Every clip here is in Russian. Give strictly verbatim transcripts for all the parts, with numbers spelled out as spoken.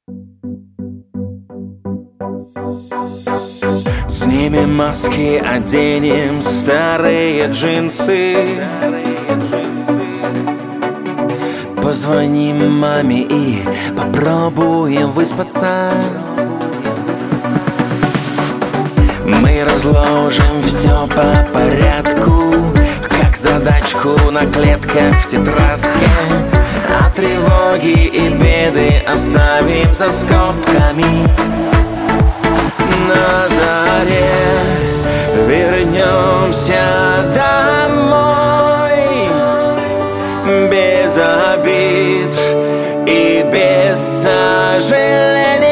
Снимем маски, оденем старые джинсы, позвоним маме и попробуем выспаться. Мы разложим все по порядку, как задачку на клетках в тетрадке. А тревоги и беды оставим за скобками. На заре вернемся домой, без обид и без сожаления.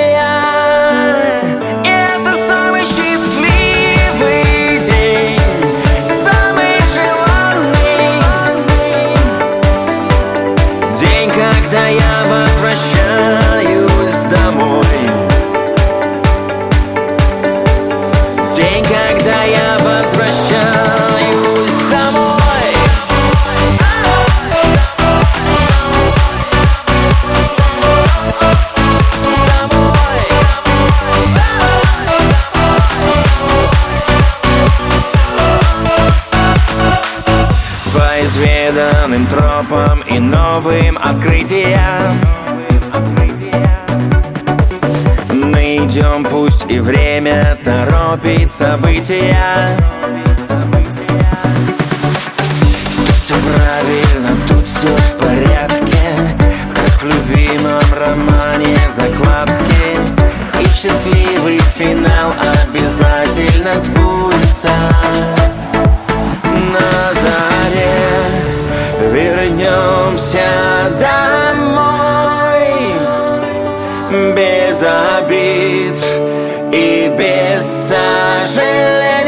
Это самый счастливый день, самый желанный день, когда я возвращаюсь домой. День, когда я возвращаюсь домой. По изведанным тропам и новым открытиям мы идем, пусть и время торопит события. Тут все правильно, тут все в порядке, как в любимом романе закладки. И счастливый финал обязательно сбудется. На заре вернемся домой, без обид и без сожалений.